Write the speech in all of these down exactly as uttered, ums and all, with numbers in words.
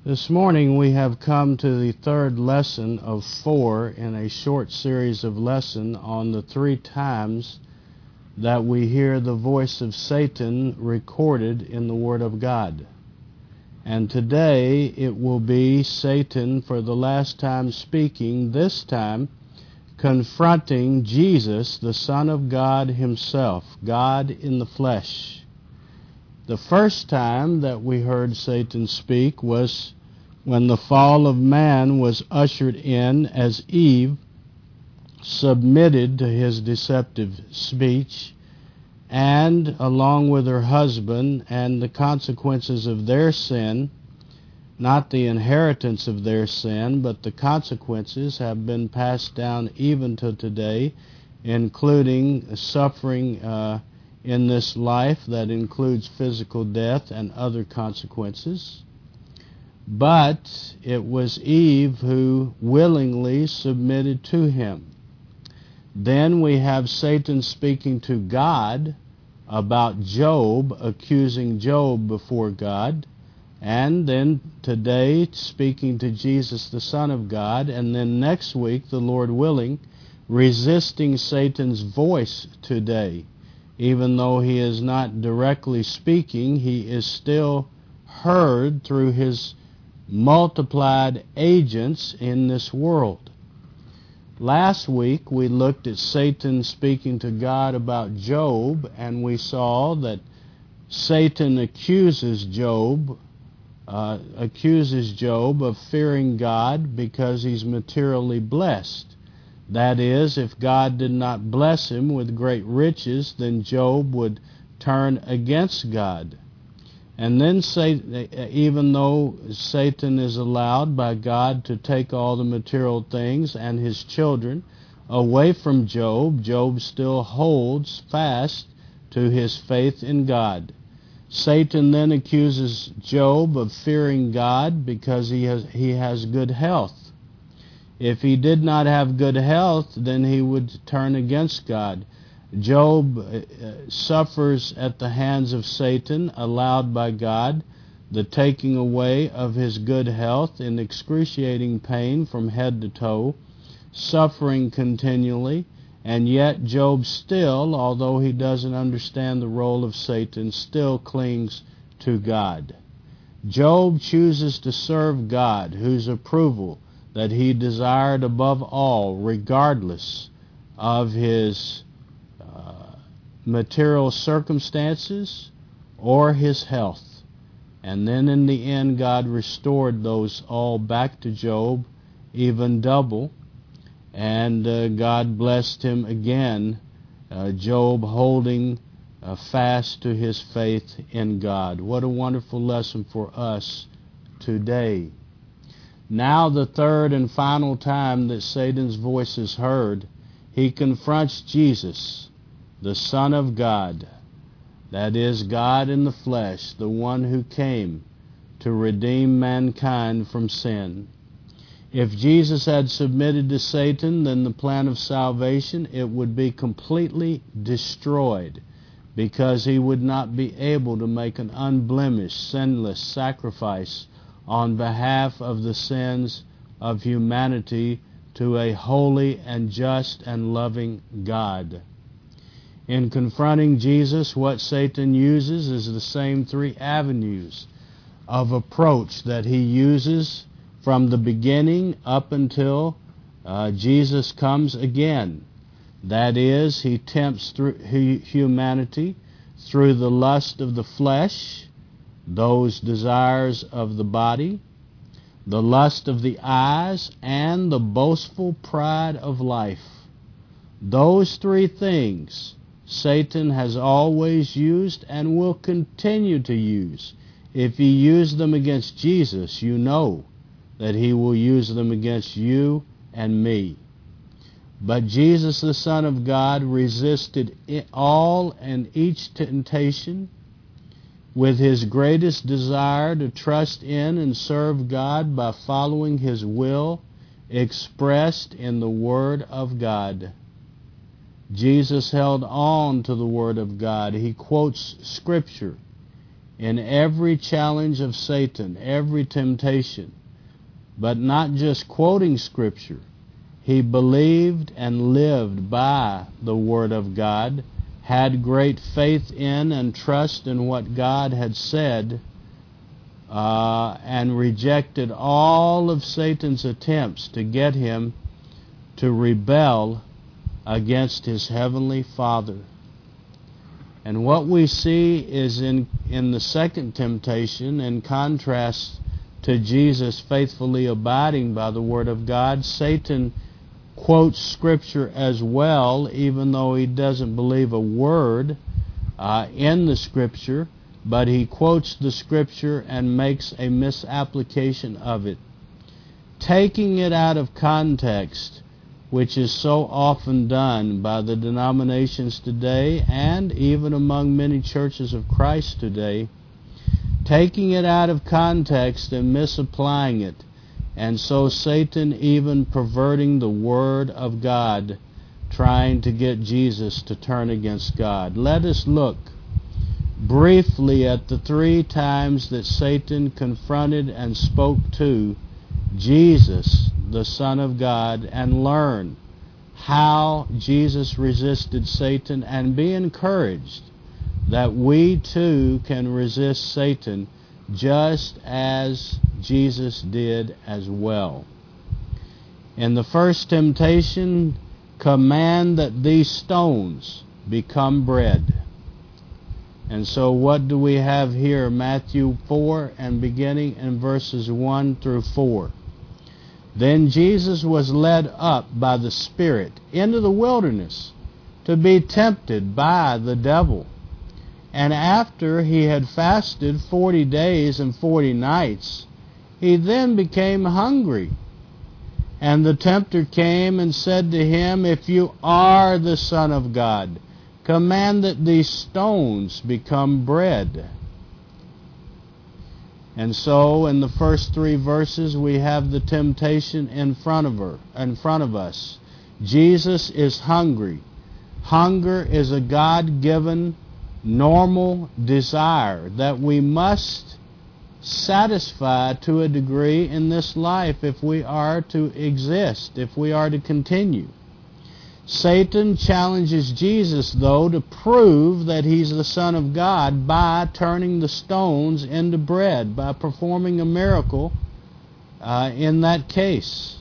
This morning we have come to the third lesson of four in a short series of lessons on the three times that we hear the voice of Satan recorded in the Word of God. And today it will be Satan for the last time speaking, this time confronting Jesus, the Son of God himself, God in the flesh. The first time that we heard Satan speak was when the fall of man was ushered in as Eve submitted to his deceptive speech, and along with her husband and the consequences of their sin, not the inheritance of their sin, but the consequences have been passed down even to today, including suffering uh, in this life that includes physical death and other consequences. But it was Eve who willingly submitted to him. Then we have Satan speaking to God about Job, accusing Job before God, and then today speaking to Jesus, the Son of God, and then next week, the Lord willing, resisting Satan's voice today. Even though he is not directly speaking, he is still heard through his multiplied agents in this world. Last week we looked at Satan speaking to God about Job, and we saw that Satan accuses Job, uh, accuses Job of fearing God because he's materially blessed. That is, if God did not bless him with great riches, then Job would turn against God. And then, even though Satan is allowed by God to take all the material things and his children away from Job, Job still holds fast to his faith in God. Satan then accuses Job of fearing God because he has, he has good health. If he did not have good health, then he would turn against God. Job uh, suffers at the hands of Satan, allowed by God, the taking away of his good health in excruciating pain from head to toe, suffering continually, and yet Job still, although he doesn't understand the role of Satan, still clings to God. Job chooses to serve God, whose approval that he desired above all, regardless of his uh, material circumstances or his health. And then in the end, God restored those all back to Job, even double, and uh, God blessed him again, uh, Job holding uh, fast to his faith in God. What a wonderful lesson for us today. Now the third and final time that Satan's voice is heard, he confronts Jesus, the Son of God, that is, God in the flesh, the one who came to redeem mankind from sin. If Jesus had submitted to Satan, then the plan of salvation, it would be completely destroyed, because he would not be able to make an unblemished, sinless sacrifice on behalf of the sins of humanity to a holy and just and loving God. In confronting Jesus, what Satan uses is the same three avenues of approach that he uses from the beginning up until uh, Jesus comes again. That is, he tempts through humanity through the lust of the flesh, those desires of the body, the lust of the eyes, and the boastful pride of life. Those three things Satan has always used and will continue to use. If he used them against Jesus, you know that he will use them against you and me. But Jesus, the Son of God, resisted all and each temptation with his greatest desire to trust in and serve God by following his will expressed in the Word of God. Jesus held on to the Word of God. He quotes Scripture in every challenge of Satan, every temptation, but not just quoting Scripture. He believed and lived by the Word of God, had great faith in and trust in what God had said, uh, and rejected all of Satan's attempts to get him to rebel against his heavenly Father. And what we see is in, in the second temptation, in contrast to Jesus faithfully abiding by the Word of God, Satan quotes Scripture as well, even though he doesn't believe a word uh, in the Scripture, but he quotes the Scripture and makes a misapplication of it, taking it out of context, which is so often done by the denominations today and even among many churches of Christ today, taking it out of context and misapplying it, and so Satan even perverting the Word of God, trying to get Jesus to turn against God. Let us look briefly at the three times that Satan confronted and spoke to Jesus, the Son of God, and learn how Jesus resisted Satan, and be encouraged that we too can resist Satan just as Jesus did as well. In the first temptation, command that these stones become bread. And so what do we have here? Matthew four, and beginning in verses one through four. Then Jesus was led up by the Spirit into the wilderness to be tempted by the devil. And after he had fasted forty days and forty nights, he then became hungry. And the tempter came and said to him, If you are the Son of God, command that these stones become bread. And so in the first three verses we have the temptation in front of her, in front of us. Jesus is hungry. Hunger is a God-given normal desire that we must satisfy to a degree in this life if we are to exist, if we are to continue. Satan challenges Jesus, though, to prove that he's the Son of God by turning the stones into bread, by performing a miracle uh, in that case.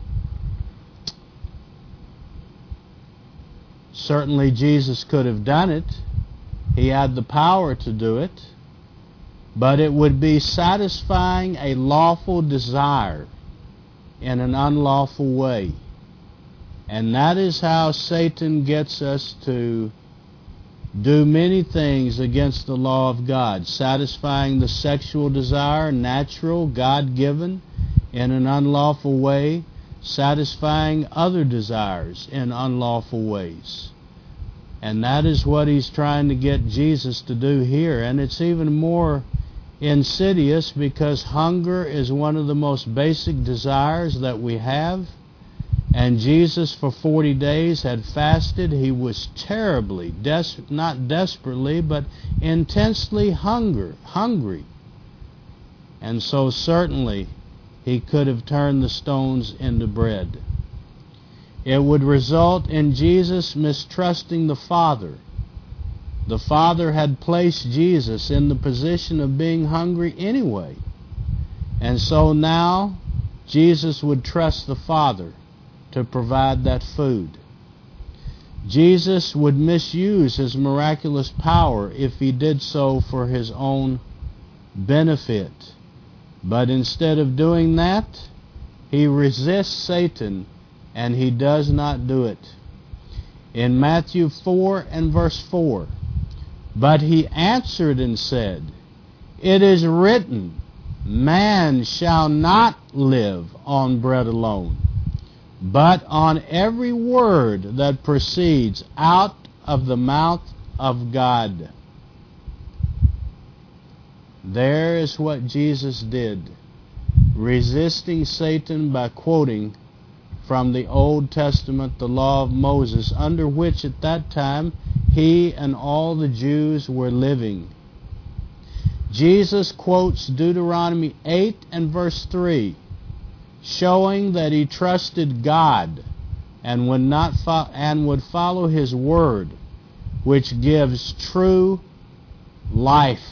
Certainly Jesus could have done it. He had the power to do it. But it would be satisfying a lawful desire in an unlawful way. And that is how Satan gets us to do many things against the law of God, satisfying the sexual desire, natural, God-given, in an unlawful way, satisfying other desires in unlawful ways. And that is what he's trying to get Jesus to do here. And it's even more insidious because hunger is one of the most basic desires that we have. And Jesus for forty days had fasted. He was terribly, des- not desperately, but intensely hunger, hungry. And so certainly he could have turned the stones into bread. It would result in Jesus mistrusting the Father. The Father had placed Jesus in the position of being hungry anyway. And so now Jesus would trust the Father to provide that food. Jesus would misuse his miraculous power if he did so for his own benefit. But instead of doing that, he resists Satan, and he does not do it. In Matthew four and verse four, but he answered and said, It is written, Man shall not live on bread alone, but on every word that proceeds out of the mouth of God. There is what Jesus did, resisting Satan by quoting from the Old Testament the law of Moses, under which at that time he and all the Jews were living. Jesus quotes Deuteronomy eight and verse three, showing that he trusted God and would not fo- and would follow his word, which gives true life.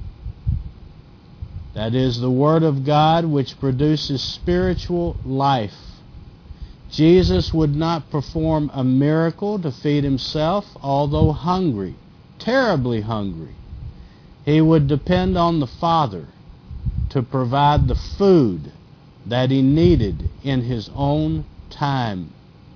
That is the word of God, which produces spiritual life. Jesus would not perform a miracle to feed himself, although hungry, terribly hungry. He would depend on the Father to provide the food that he needed in his own time.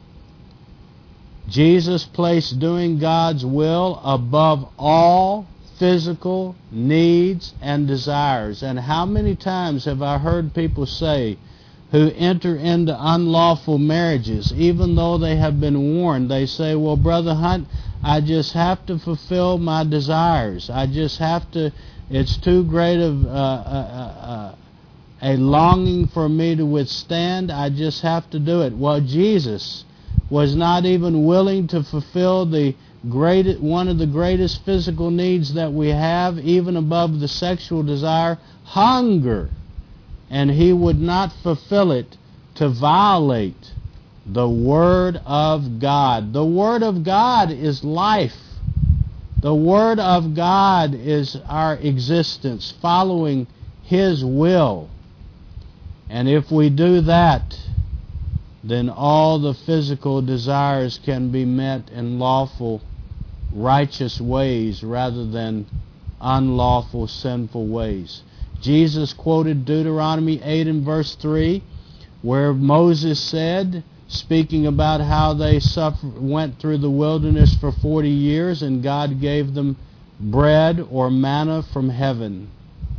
Jesus placed doing God's will above all physical needs and desires. And how many times have I heard people say, who enter into unlawful marriages, even though they have been warned, they say, well, Brother Hunt, I just have to fulfill my desires. I just have to, it's too great of uh, uh, uh, a longing for me to withstand. I just have to do it. Well, Jesus was not even willing to fulfill the great, one of the greatest physical needs that we have, even above the sexual desire, hunger. And he would not fulfill it to violate the Word of God. The Word of God is life. The Word of God is our existence, following his will. And if we do that, then all the physical desires can be met in lawful, righteous ways rather than unlawful, sinful ways. Jesus quoted Deuteronomy eight and verse three, where Moses said, speaking about how they suffered, went through the wilderness for forty years, and God gave them bread or manna from heaven.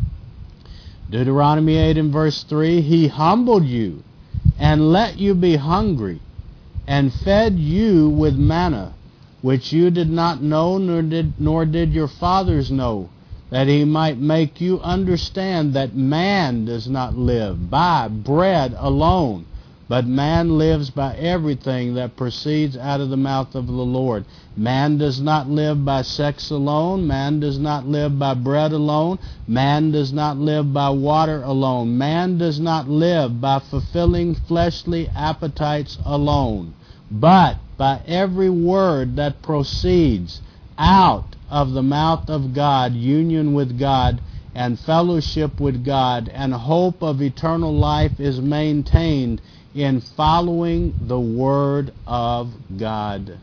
Deuteronomy eight and verse three, he humbled you and let you be hungry, and fed you with manna, which you did not know, nor did, nor did your fathers know, that he might make you understand that man does not live by bread alone, but man lives by everything that proceeds out of the mouth of the Lord. Man does not live by sex alone. Man does not live by bread alone. Man does not live by water alone. Man does not live by fulfilling fleshly appetites alone, but by every word that proceeds out of the mouth of God, union with God, and fellowship with God, and hope of eternal life is maintained in following the Word of God.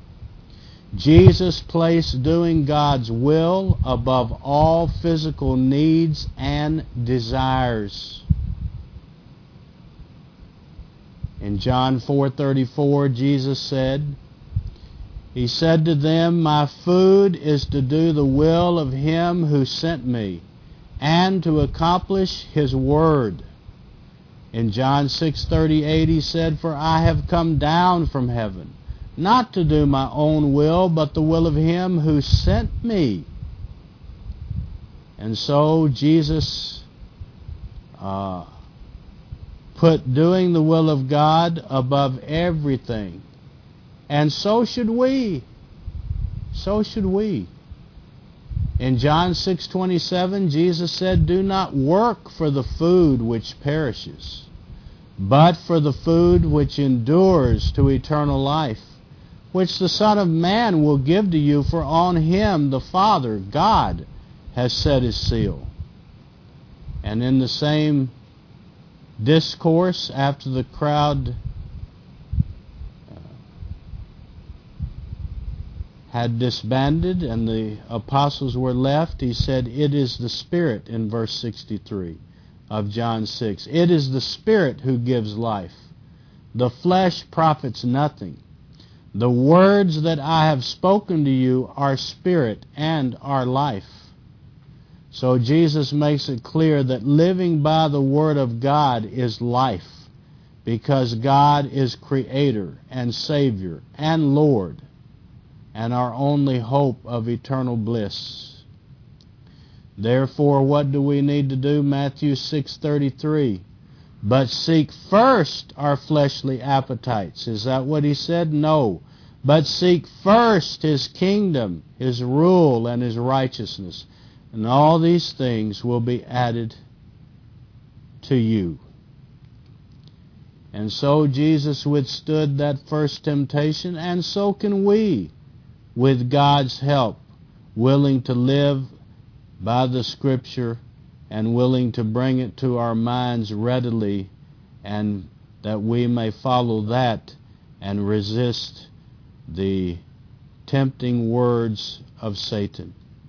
Jesus placed doing God's will above all physical needs and desires. In John four thirty-four, Jesus said, he said to them, my food is to do the will of him who sent me, and to accomplish his word. In John six thirty-eight, he said, for I have come down from heaven, not to do my own will, but the will of him who sent me. And so Jesus uh, put doing the will of God above everything. And so should we. So should we. In John six twenty-seven, Jesus said, do not work for the food which perishes, but for the food which endures to eternal life, which the Son of Man will give to you, for on him the Father, God, has set his seal. And in the same discourse, after the crowd had disbanded and the apostles were left, he said, it is the Spirit, in verse sixty-three of John six. It is the Spirit who gives life. The flesh profits nothing. The words that I have spoken to you are spirit and are life. So Jesus makes it clear that living by the Word of God is life, because God is Creator and Savior and Lord, and our only hope of eternal bliss. Therefore, what do we need to do? Matthew six thirty-three. But seek first our fleshly appetites. Is that what he said? No. But seek first his kingdom, his rule, and his righteousness. and all these things will be added to you. And so Jesus withstood that first temptation, and so can we, with God's help, willing to live by the Scripture and willing to bring it to our minds readily, and that we may follow that and resist the tempting words of Satan.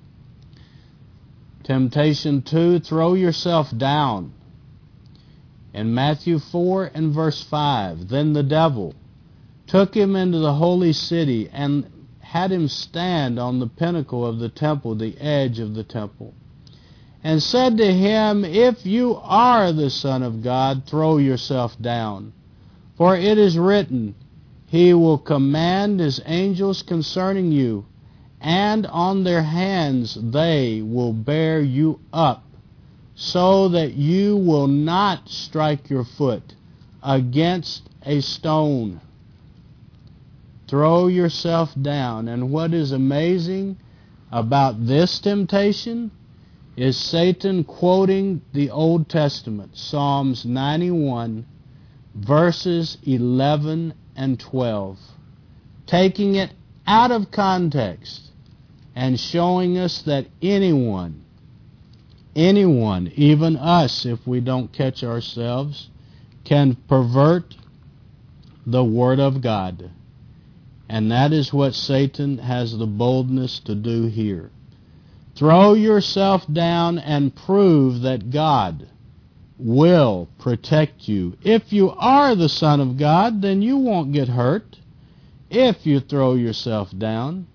Temptation two, throw yourself down. In Matthew four and verse five, then the devil took him into the holy city and had him stand on the pinnacle of the temple, the edge of the temple, and said to him, if you are the Son of God, throw yourself down. For it is written, he will command his angels concerning you, and on their hands they will bear you up, so that you will not strike your foot against a stone. Throw yourself down. And what is amazing about this temptation is Satan quoting the Old Testament, Psalms ninety-one, verses eleven and twelve, taking it out of context and showing us that anyone, anyone, even us, if we don't catch ourselves, can pervert the Word of God. And that is what Satan has the boldness to do here. Throw yourself down and prove that God will protect you. If you are the Son of God, then you won't get hurt if you throw yourself down.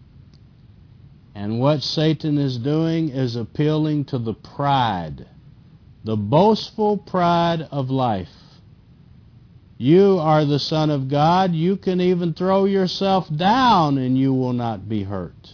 And what Satan is doing is appealing to the pride, the boastful pride of life. You are the Son of God. You can even throw yourself down and you will not be hurt.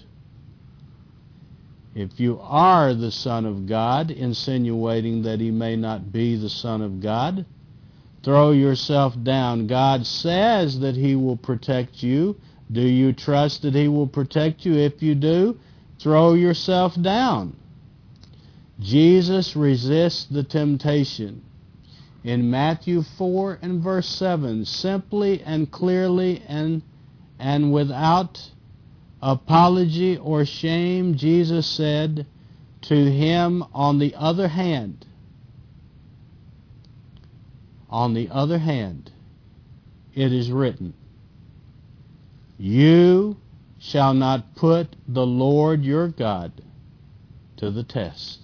If you are the Son of God, insinuating that he may not be the Son of God, throw yourself down. God says that he will protect you. Do you trust that he will protect you? If you do, throw yourself down. Jesus resists the temptation. In Matthew four and verse seven, simply and clearly and, and without apology or shame, Jesus said to him, on the other hand, on the other hand, it is written, you shall not put the Lord your God to the test.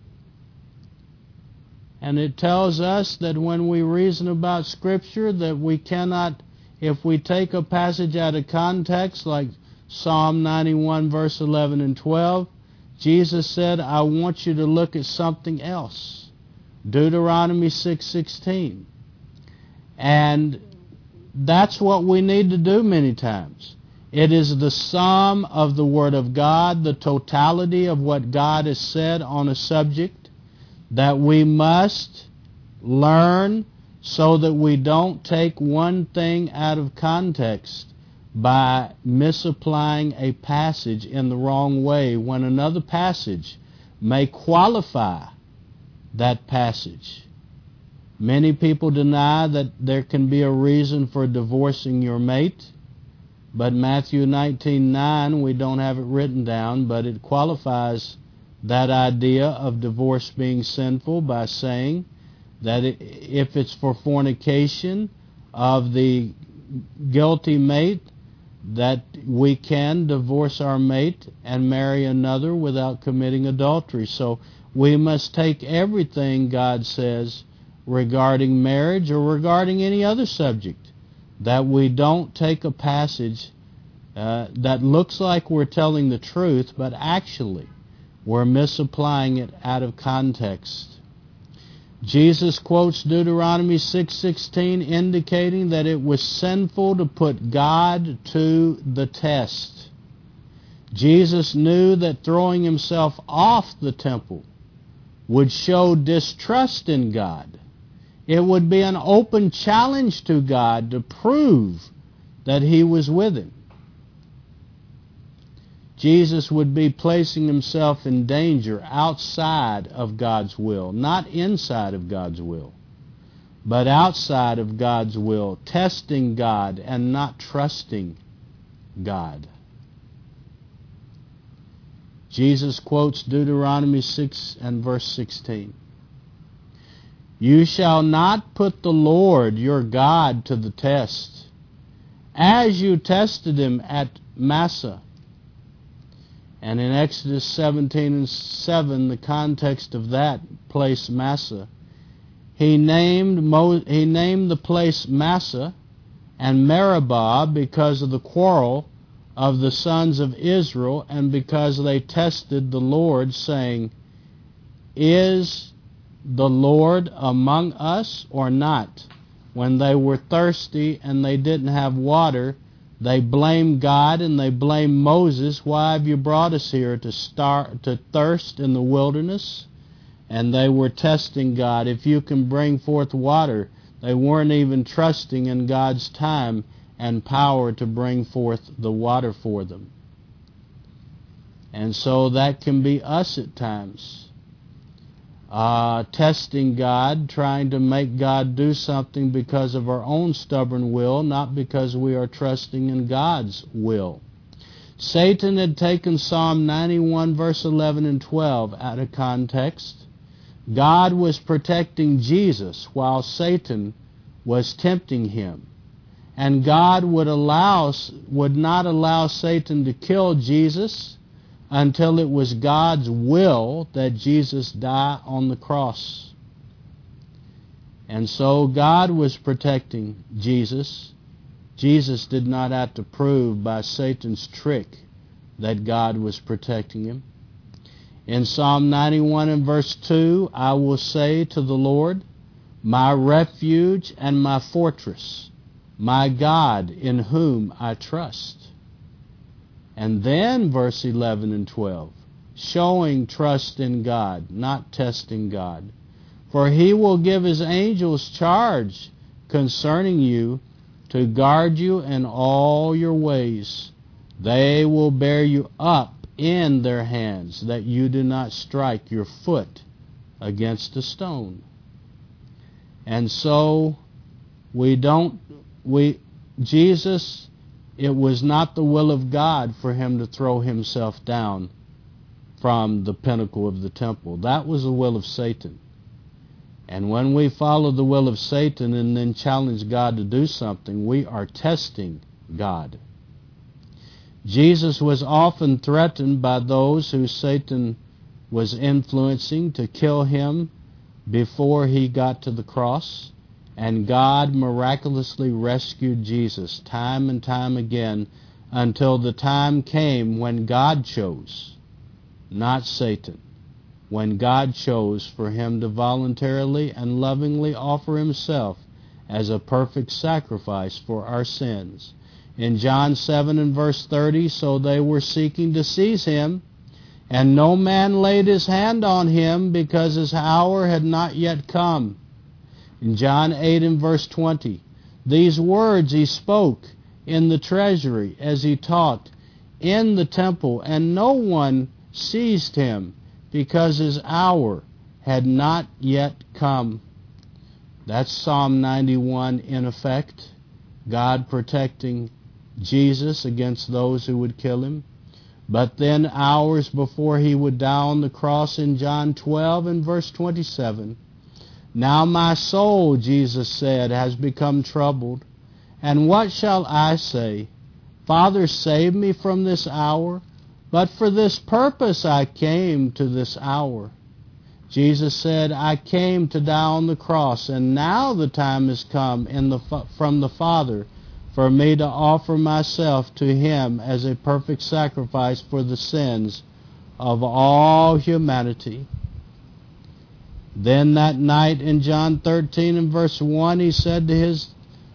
And it tells us that when we reason about Scripture, that we cannot, if we take a passage out of context, like Psalm ninety-one, verse eleven and twelve, Jesus said, I want you to look at something else. Deuteronomy six sixteen. And that's what we need to do many times. It is the sum of the Word of God, the totality of what God has said on a subject, that we must learn so that we don't take one thing out of context by misapplying a passage in the wrong way when another passage may qualify that passage. Many people deny that there can be a reason for divorcing your mate, but Matthew nineteen nine, we don't have it written down, but it qualifies that idea of divorce being sinful by saying that it, if it's for fornication of the guilty mate, that we can divorce our mate and marry another without committing adultery. So we must take everything God says regarding marriage or regarding any other subject, that we don't take a passage uh, that looks like we're telling the truth, but actually we're misapplying it out of context. Jesus quotes Deuteronomy six sixteen, indicating that it was sinful to put God to the test. Jesus knew that throwing himself off the temple would show distrust in God. It would be an open challenge to God to prove that he was with him. Jesus would be placing himself in danger outside of God's will, not inside of God's will, but outside of God's will, testing God and not trusting God. Jesus quotes Deuteronomy six and verse sixteen. You shall not put the Lord your God to the test, as you tested him at Massah. And in Exodus seventeen and seven, the context of that place, Massah, he named Mo- he named the place Massah and Meribah because of the quarrel of the sons of Israel and because they tested the Lord, saying, Is the Lord among us or not? When they were thirsty and they didn't have water, they blamed God and they blamed Moses. Why have you brought us here to start to thirst in the wilderness? And they were testing God. If you can bring forth water, they weren't even trusting in God's time and power to bring forth the water for them. And so that can be us at times. Uh, testing God, trying to make God do something because of our own stubborn will, not because we are trusting in God's will. Satan had taken Psalm ninety-one, verse eleven and twelve out of context. God was protecting Jesus while Satan was tempting him. And God would allow, would not allow Satan to kill Jesus until it was God's will that Jesus die on the cross. And so God was protecting Jesus. Jesus did not have to prove by Satan's trick that God was protecting him. In Psalm ninety-one and verse two, I will say to the Lord, my refuge and my fortress, my God in whom I trust. And then verse eleven and twelve, showing trust in God, not testing God. For he will give his angels charge concerning you to guard you in all your ways. They will bear you up in their hands, that you do not strike your foot against a stone. And so we don't, we, Jesus, it was not the will of God for him to throw himself down from the pinnacle of the temple. That was the will of Satan. And when we follow the will of Satan and then challenge God to do something, we are testing God. Jesus was often threatened by those who Satan was influencing to kill him before he got to the cross. And God miraculously rescued Jesus time and time again until the time came when God chose, not Satan, when God chose for him to voluntarily and lovingly offer himself as a perfect sacrifice for our sins. In John seven and verse thirty, so they were seeking to seize him, and no man laid his hand on him because his hour had not yet come. In John eight and verse twenty, these words he spoke in the treasury as he taught in the temple, and no one seized him because his hour had not yet come. That's Psalm ninety-one in effect. God protecting Jesus against those who would kill him. But then hours before he would die on the cross in John twelve and verse twenty-seven, now my soul, Jesus said, has become troubled. And what shall I say? Father, save me from this hour. But for this purpose I came to this hour. Jesus said, I came to die on the cross, and now the time has come in the, from the Father for me to offer myself to him as a perfect sacrifice for the sins of all humanity. Then that night in John thirteen and verse one, he said to his,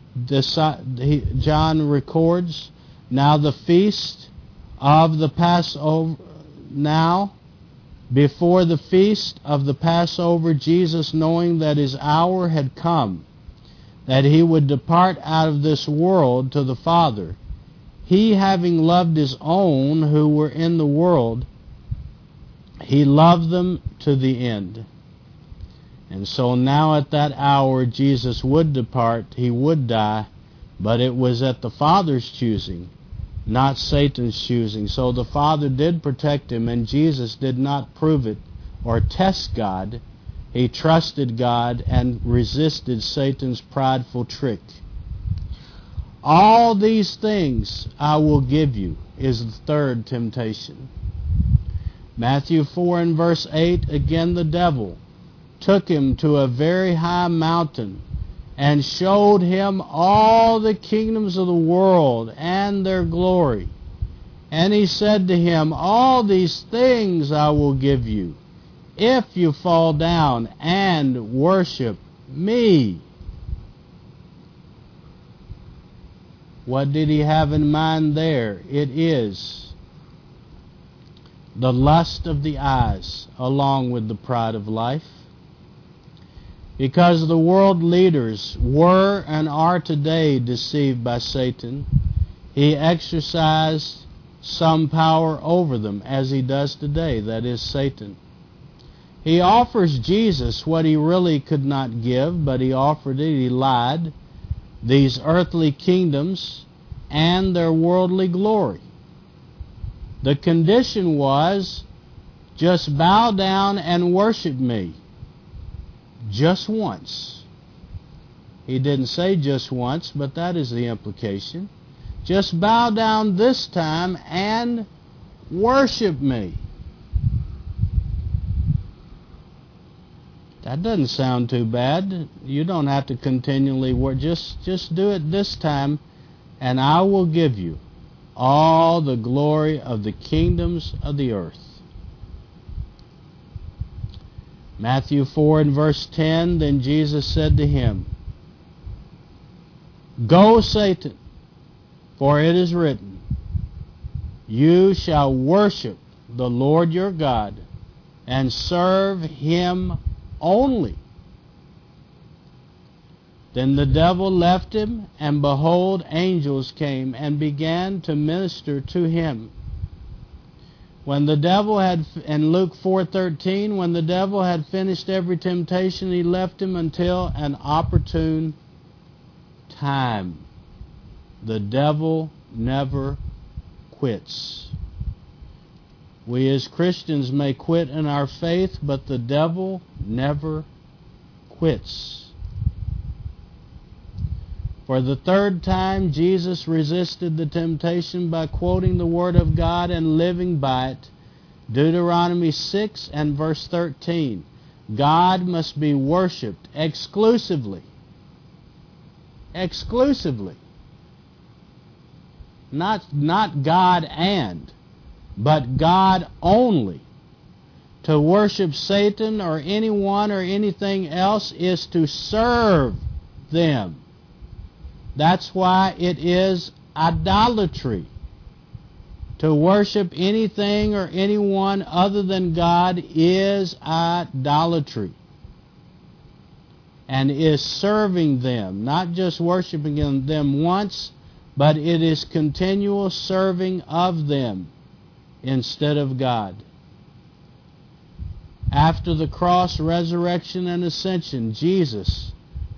John records, now the feast of the Passover, now before the feast of the Passover, Jesus, knowing that his hour had come, that he would depart out of this world to the Father, he having loved his own who were in the world, he loved them to the end. And so now at that hour Jesus would depart, he would die, but it was at the Father's choosing, not Satan's choosing. So the Father did protect him, and Jesus did not prove it or test God. He trusted God and resisted Satan's prideful trick. All these things I will give you is the third temptation. Matthew four and verse eight, again the devil took him to a very high mountain and showed him all the kingdoms of the world and their glory. And he said to him, all these things I will give you, if you fall down and worship me. What did he have in mind there? It is the lust of the eyes along with the pride of life. Because the world leaders were and are today deceived by Satan, he exercised some power over them, as he does today, that is Satan. He offers Jesus what he really could not give, but he offered it, he lied, these earthly kingdoms and their worldly glory. The condition was, just bow down and worship me. Just once. He didn't say just once, but that is the implication. Just bow down this time and worship me. That doesn't sound too bad. You don't have to continually work. Just, just do it this time, and I will give you all the glory of the kingdoms of the earth. Matthew four and verse ten, then Jesus said to him, Go, Satan, for it is written, You shall worship the Lord your God, and serve him only. Then the devil left him, and behold, angels came and began to minister to him. When the devil had, in Luke four thirteen, when the devil had finished every temptation, he left him until an opportune time. The devil never quits. We as Christians may quit in our faith, but the devil never quits. For the third time, Jesus resisted the temptation by quoting the Word of God and living by it. Deuteronomy six and verse thirteen. God must be worshipped exclusively. Exclusively. Not, not God and, but God only. To worship Satan or anyone or anything else is to serve them. That's why it is idolatry. To worship anything or anyone other than God is idolatry. And is serving them, not just worshiping them once, but it is continual serving of them instead of God. After the cross, resurrection, and ascension, Jesus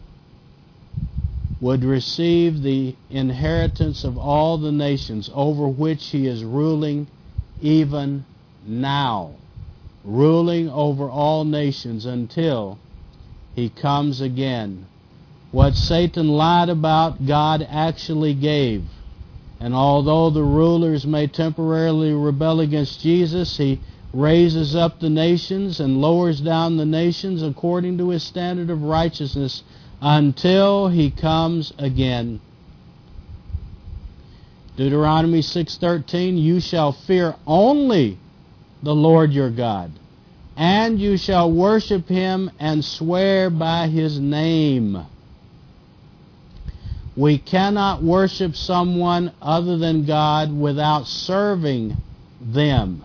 would receive the inheritance of all the nations over which he is ruling even now, ruling over all nations until he comes again. What Satan lied about, God actually gave. And although the rulers may temporarily rebel against Jesus, he raises up the nations and lowers down the nations according to his standard of righteousness until he comes again. Deuteronomy six thirteen, You shall fear only the Lord your God, and you shall worship him and swear by his name. We cannot worship someone other than God without serving them.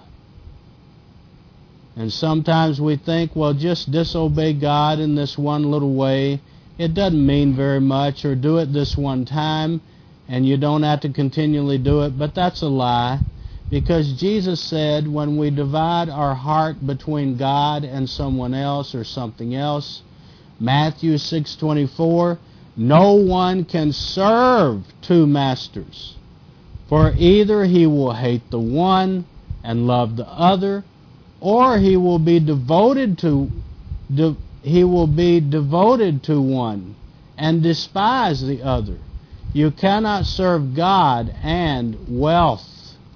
And sometimes we think, well, just disobey God in this one little way. It doesn't mean very much, or do it this one time. and you don't have to continually do it, but that's a lie. Because Jesus said when we divide our heart between God and someone else or something else, Matthew six twenty-four, no one can serve two masters, for either he will hate the one and love the other, or he will be devoted to de, he will be devoted to one and despise the other. You cannot serve God and wealth.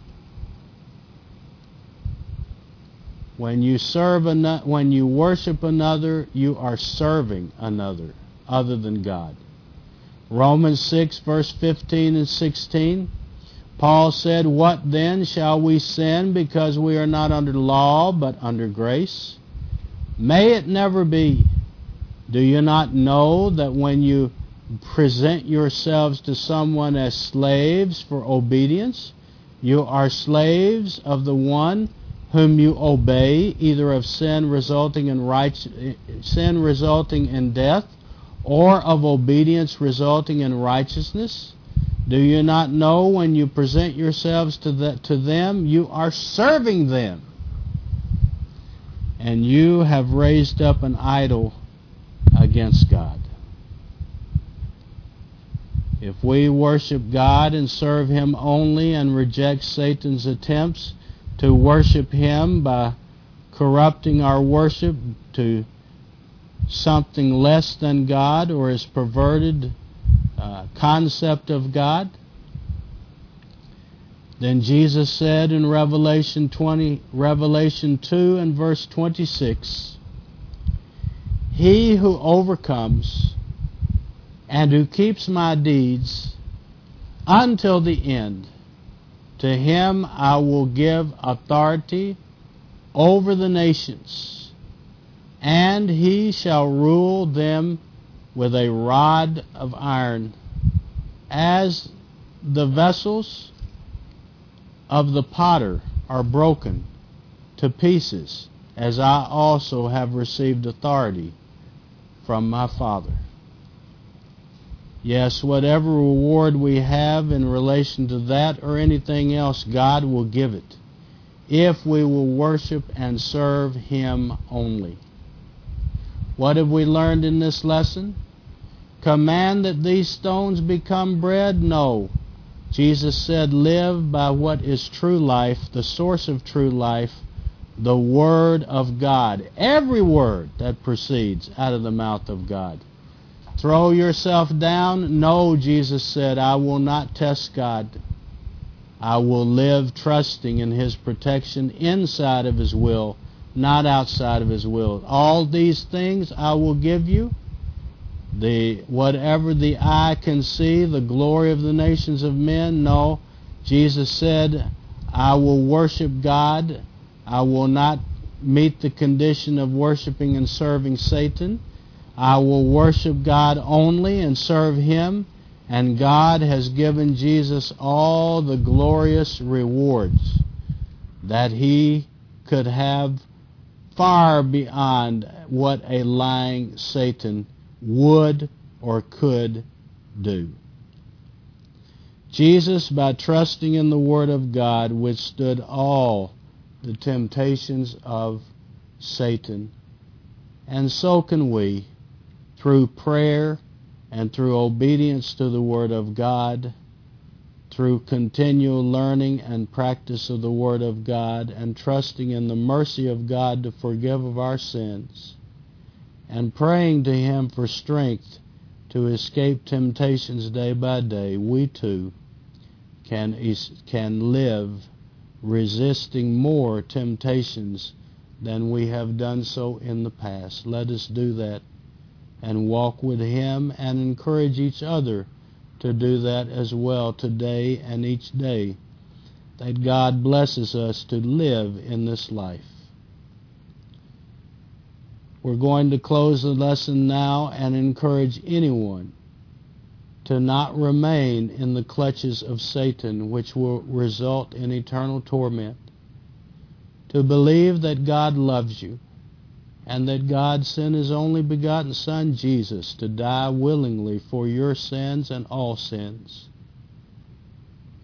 When you serve another, when you worship another, you are serving another other than God. Romans six verse fifteen and sixteen, Paul said, "What then, shall we sin because we are not under law but under grace? May it never be. Do you not know that when you present yourselves to someone as slaves for obedience, you are slaves of the one whom you obey, either of sin resulting in right, sin resulting in death, or of obedience resulting in righteousness? Do you not know when you present yourselves to the, to them, you are serving them, and you have raised up an idol against God?" If we worship God and serve Him only and reject Satan's attempts to worship Him by corrupting our worship to something less than God or His perverted uh, concept of God, then Jesus said in Revelation twenty, Revelation two and verse twenty-six, "He who overcomes and who keeps my deeds until the end, to him I will give authority over the nations, and he shall rule them with a rod of iron, as the vessels of the potter are broken to pieces, as I also have received authority from my Father." Yes, whatever reward we have in relation to that or anything else, God will give it if we will worship and serve Him only. What have we learned in this lesson? Command that these stones become bread? No. Jesus said, live by what is true life, the source of true life, the Word of God. Every word that proceeds out of the mouth of God. Throw yourself down? No, Jesus said, I will not test God. I will live trusting in His protection inside of His will, not outside of His will. All these things I will give you. The whatever the eye can see, the glory of the nations of men. No, Jesus said, I will worship God. I will not meet the condition of worshiping and serving Satan. I will worship God only and serve Him, and God has given Jesus all the glorious rewards that He could have, far beyond what a lying Satan would or could do. Jesus, by trusting in the Word of God, withstood all the temptations of Satan, and so can we, through prayer and through obedience to the Word of God, through continual learning and practice of the Word of God, and trusting in the mercy of God to forgive of our sins, and praying to Him for strength to escape temptations day by day, we too can, can live resisting more temptations than we have done so in the past. Let us do that and walk with Him and encourage each other to do that as well today and each day, that God blesses us to live in this life. We're going to close the lesson now and encourage anyone to not remain in the clutches of Satan, which will result in eternal torment, to believe that God loves you, and that God sent His only begotten Son, Jesus, to die willingly for your sins and all sins,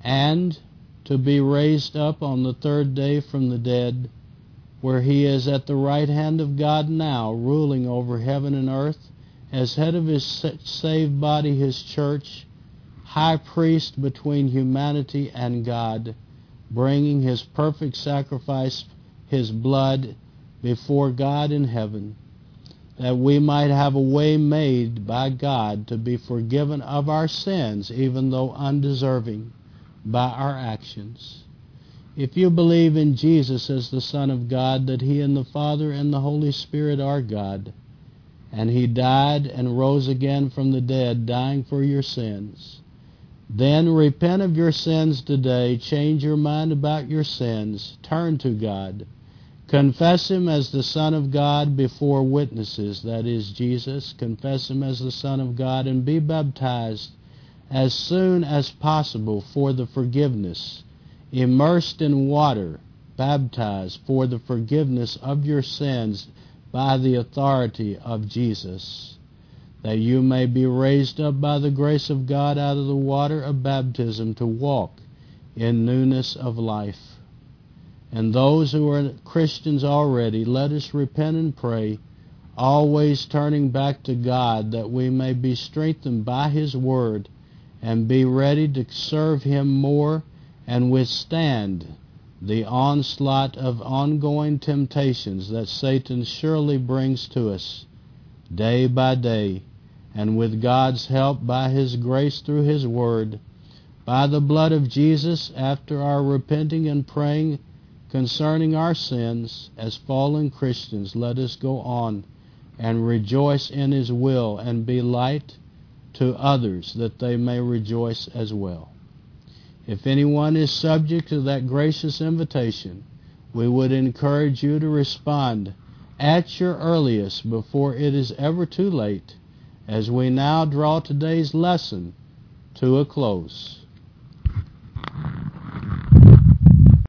and to be raised up on the third day from the dead, where he is at the right hand of God now, ruling over heaven and earth, as head of his saved body, his church, high priest between humanity and God, bringing his perfect sacrifice, his blood, before God in heaven, that we might have a way made by God to be forgiven of our sins, even though undeserving, by our actions. If you believe in Jesus as the Son of God, that he and the Father and the Holy Spirit are God, and he died and rose again from the dead, dying for your sins, then repent of your sins today, change your mind about your sins, turn to God, confess him as the Son of God before witnesses, that is Jesus, confess him as the Son of God, and be baptized as soon as possible for the forgiveness, immersed in water, baptized for the forgiveness of your sins by the authority of Jesus, that you may be raised up by the grace of God out of the water of baptism to walk in newness of life. And those who are Christians already, let us repent and pray, always turning back to God, that we may be strengthened by his word and be ready to serve him more and withstand the onslaught of ongoing temptations that Satan surely brings to us day by day, and with God's help, by his grace through his word, by the blood of Jesus, after our repenting and praying concerning our sins as fallen Christians, let us go on and rejoice in his will and be light to others, that they may rejoice as well. If anyone is subject to that gracious invitation, we would encourage you to respond at your earliest before it is ever too late, as we now draw today's lesson to a close.